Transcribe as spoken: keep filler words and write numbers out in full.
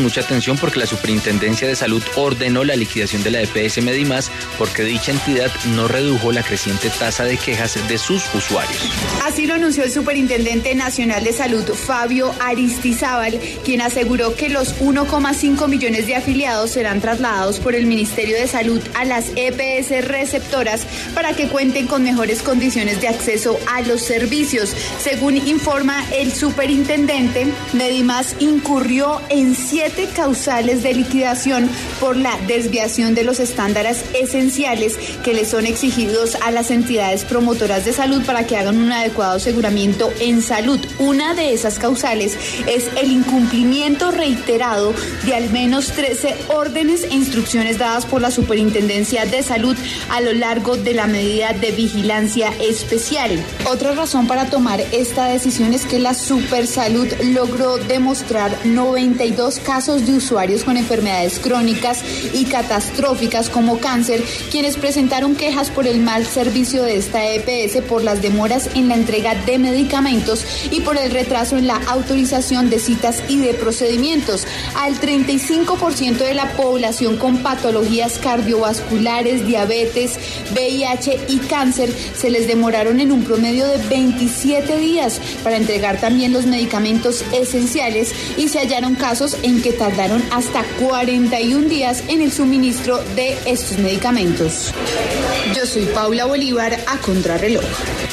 con mucha atención porque la Superintendencia de Salud ordenó la liquidación de la E P S Medimás porque dicha entidad no redujo la creciente tasa de quejas de sus usuarios. Así lo anunció el Superintendente Nacional de Salud, Fabio Aristizábal, quien aseguró que los uno coma cinco millones de afiliados serán trasladados por el Ministerio de Salud a las E P S receptoras para que cuenten con mejores condiciones de acceso a los servicios. Según informa el superintendente, Medimás incurrió en siete causales de liquidación por la desviación de los estándares esenciales que le son exigidos a las entidades promotoras de salud para que hagan un adecuado aseguramiento en salud. Una de esas causales es el incumplimiento reiterado de al menos trece órdenes e instrucciones dadas por la Superintendencia de Salud a lo largo de la medida de vigilancia especial. Otra razón para tomar esta decisión es que la Supersalud logró demostrar noventa y dos casos de usuarios con enfermedades crónicas y catastróficas como cáncer, quienes presentaron quejas por el mal servicio de esta E P S, por las demoras en la entrega de medicamentos y por el retraso en la autorización de citas y de procedimientos. Al treinta y cinco por ciento de la población con patologías cardiovasculares, diabetes, V I H y cáncer se les demoraron en un promedio de veintisiete días para entregar también los medicamentos esenciales y se hallaron casos en que tardaron hasta cuarenta y un días en el suministro de estos medicamentos. Yo soy Paula Bolívar, a Contrarreloj.